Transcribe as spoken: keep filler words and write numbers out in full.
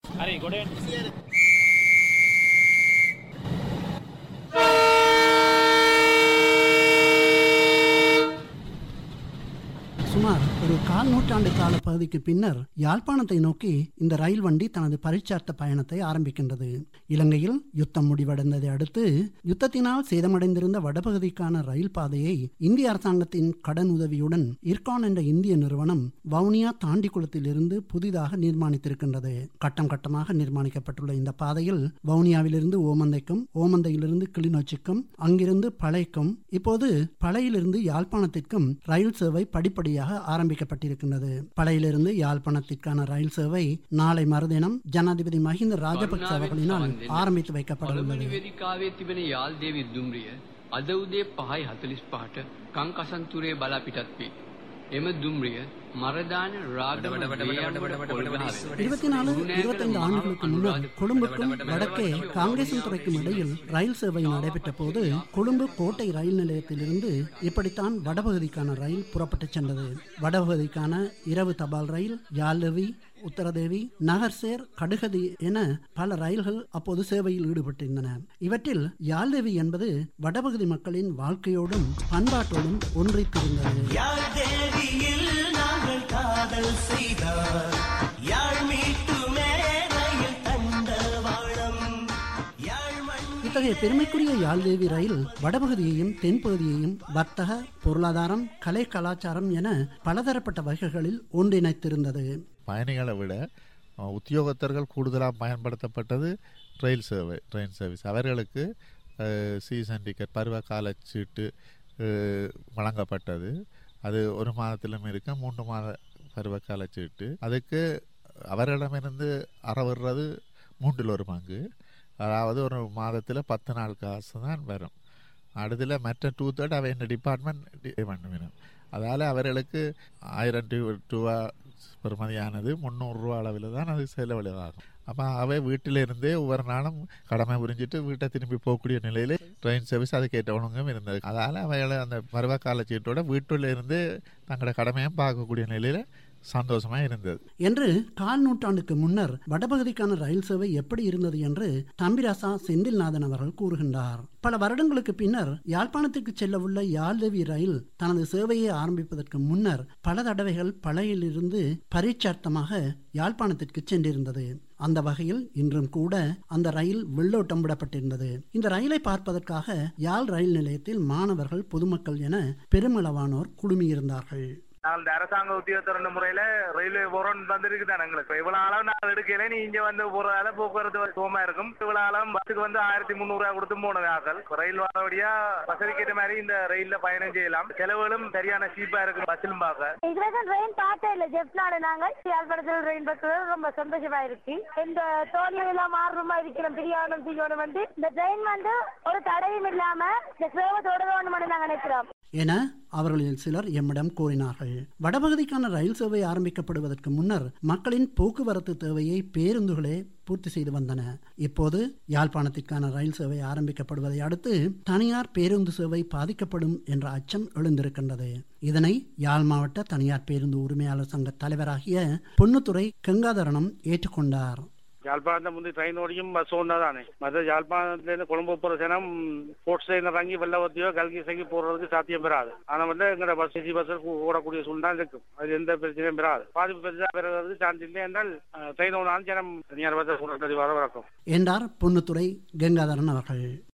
Hari, go ahead. சுமார் ஒரு கால் நூற்றாண்டு கால பகுதிக்கு பின்னர் யாழ்ப்பாணத்தை நோக்கி இந்த ரயில் வண்டி தனது பரீட்சார்த்த பயணத்தை ஆரம்பிக்கின்றது. இலங்கையில் யுத்தம் முடிவடைந்ததை அடுத்து யுத்தத்தினால் சேதமடைந்திருந்த வடபகுதிக்கான ரயில் பாதையை இந்திய அரசாங்கத்தின் கடன் உதவியுடன் இர்கான் என்ற இந்திய நிறுவனம் வவுனியா தாண்டிக்குளத்தில் இருந்து புதிதாக நிர்மாணித்திருக்கின்றது. கட்டம் கட்டமாக நிர்மாணிக்கப்பட்டுள்ள இந்த பாதையில் வவுனியாவிலிருந்து ஓமந்தைக்கும், ஓமந்தையிலிருந்து கிளிநொச்சிக்கும், அங்கிருந்து பளைக்கும், இப்போது பளையிலிருந்து யாழ்ப்பாணத்திற்கும் ரயில் சேவை படிப்படியாக ஆரம்பிக்கப்பட்டிருக்கின்றது. பளையிலிருந்து யாழ்ப்பாணத்திற்கான ரயில் சேவை நாளை மறுதினம் ஜனாதிபதி மஹிந்த ராஜபக்ச அவர்களினால் ஆரம்பித்து வைக்கப்பட உள்ளது. இருபத்தி நாலு இருபத்தைந்து ஆண்டுகளுக்கு முன்னர் கொழும்புக்கும் வடக்கே காங்கேசன் துறைக்கும் இடையில் ரயில் சேவை நடைபெற்ற போது கொழும்பு கோட்டை ரயில் நிலையத்திலிருந்து இப்படித்தான் வடபகுதிக்கான ரயில் புறப்பட்டு சென்றது. வடபகுதிக்கான இரவு தபால் ரயில் யாழ்லவி, உத்தரதேவி, நகர்சேர், கடுகதி என பல ரயில்கள் அப்போது சேவையில் ஈடுபட்டிருந்தன. இவற்றில் யாழ்தேவி என்பது வடபகுதி மக்களின் வாழ்க்கையோடும் பண்பாட்டோடும் ஒன்றித்திருந்தது. இத்தகைய பெருமைக்குரிய யாழ்தேவி ரயில் வடபகுதியையும் தென்பகுதியையும் வர்த்தக, பொருளாதாரம், கலை, கலாச்சாரம் என பலதரப்பட்ட வகைகளில் ஒன்றிணைத்திருந்தது. பயணிகளை விட உத்தியோகத்தர்கள் கூடுதலாக பயன்படுத்தப்பட்டது ரயில் சேவை ட்ரெயின் சர்வீஸ். அவர்களுக்கு சீசன் டிக்கெட், பருவ கால சீட்டு வழங்கப்பட்டது. அது ஒரு மாதத்திலும் இருக்க மூன்று மாத பருவகால சீட்டு. அதுக்கு அவர்களிடமிருந்து அறவிடுறது மூன்றில் ஒரு பங்கு, அதாவது ஒரு மாதத்தில் பத்து நாள் காசு தான் வரும். அடுத்துல மற்ற டூ தேர்ட் அவை இந்த டிபார்ட்மெண்ட் பண்ணுவேன். அதால் அவர்களுக்கு ஆயிரம் ரூபா பெறுமதியானது முந்நூறு ரூபா அளவில் தான் அது செலவழிவாகும். அப்போ அவை வீட்டிலிருந்தே ஒவ்வொரு நாளும் கடமை புரிஞ்சிட்டு வீட்டை திரும்பி போகக்கூடிய நிலையில் ட்ரெயின் சர்வீஸ் அது கேட்டவனுங்கும் இருந்தது. அதால் அவைகளை அந்த பருவகால சீட்டோட வீட்டில் இருந்து தங்களோட கடமையும் பார்க்கக்கூடிய நிலையில் சந்தோஷமா இருந்தது. என்று கால் நூற்றாண்டுக்கு முன்னர் வடபகுதிக்கான ரயில் சேவை எப்படி இருந்தது என்று தம்பிராசா செந்தில்நாதன் அவர்கள் கூறுகின்றார். பல வருடங்களுக்கு பின்னர் யாழ்ப்பாணத்திற்கு செல்ல உள்ள யாழ்தேவி ரயில் தனது சேவையை ஆரம்பிப்பதற்கு முன்னர் பல தடவைகள் பளையிலிருந்து பரீட்சார்த்தமாக யாழ்ப்பாணத்திற்கு சென்றிருந்தது. அந்த வகையில் இன்றும் கூட அந்த ரயில் வெள்ளோட்டம் விடப்பட்டிருந்தது. இந்த ரயிலை பார்ப்பதற்காக யாழ் ரயில் நிலையத்தில் மாணவர்கள், பொதுமக்கள் என பெருமளவானோர் குழுமியிருந்தார்கள். நாங்கள் இந்த அரசாங்க உத்தியோகத்தர் முறையில ரயில்வே போறோம் வந்திருக்கு தான். எங்களுக்கு இவ்வளவு அளவு நாங்கள் எடுக்கல, நீ இங்க வந்து போறதால போக்குவரத்து சுகமா இருக்கும். இவ்வளவு அளவு பஸ்ஸுக்கு வந்து ஆயிரத்தி முந்நூறு ரூபாய் கொடுத்து போனதாக்கள் ரயில் வரபடியா வசதிக்கேற்ற மாதிரி இந்த ரயில்ல பயணம் செய்யலாம். செலவுகளும் சரியான சீப்பா இருக்கு பஸ்ஸிலும் பார்க்க. இதுவரைக்கும் ட்ரெயின் பார்த்தே இல்லை. ஜெப்னால நாங்கள் யாழ்ப்பாணத்தில் ட்ரெயின் பார்த்து ரொம்ப சந்தோஷமா இருக்கு. இந்த தோல்வி எல்லாம் மாறுமா இருக்கிறோம் பிரியாணம் செய்யணும் வந்து இந்த ட்ரெயின் வந்து ஒரு தடையும் இல்லாம இந்த சேவை தொடரணும் நாங்கள் நினைக்கிறோம் என அவர்களில் சிலர் எம்மிடம் கூறினார்கள். வடபகுதிக்கான ரயில் சேவை ஆரம்பிக்கப்படுவதற்கு முன்னர் மக்களின் போக்குவரத்து தேவையை பேருந்துகளே பூர்த்தி செய்து வந்தன. இப்போது யாழ்ப்பாணத்திற்கான ரயில் சேவை ஆரம்பிக்கப்படுவதை அடுத்து தனியார் பேருந்து சேவை பாதிக்கப்படும் என்ற அச்சம் எழுந்திருக்கின்றது. இதனை யாழ் மாவட்ட தனியார் பேருந்து உரிமையாளர் சங்க தலைவராகிய பொன்னுத்துறை கங்காதரனம் ஏற்றுக்கொண்டார். யாழ்ப்பாணத்தை முந்தி ட்ரெயின் ஓடியும் பஸ் ஒன்றாதானே. மற்ற யாழ்ப்பாணத்துலேருந்து கொழும்பு போகிற ஜனம் போர்ட் சைடில் இறங்கி வெள்ளவத்தியோ கல்கி சங்கி போடுறதுக்கு சாத்தியம் பெறாது. ஆனால் வந்து எங்களோட பஸ் சிசி பஸ்ஸில் ஓடக்கூடிய சூழ்நிலை இருக்கும். அது எந்த பிரச்சனையும் பெறாது. பாதிப்பு பெருசாக பெறுவது சான்ஸ் இல்லை என்றால் ட்ரெயின் ஓடாலும் ஜனம் தனியார் பஸ்ஸை வர வழக்கம் என்றார் பொன்னுத்துறை கங்காதரன் அவர்கள்.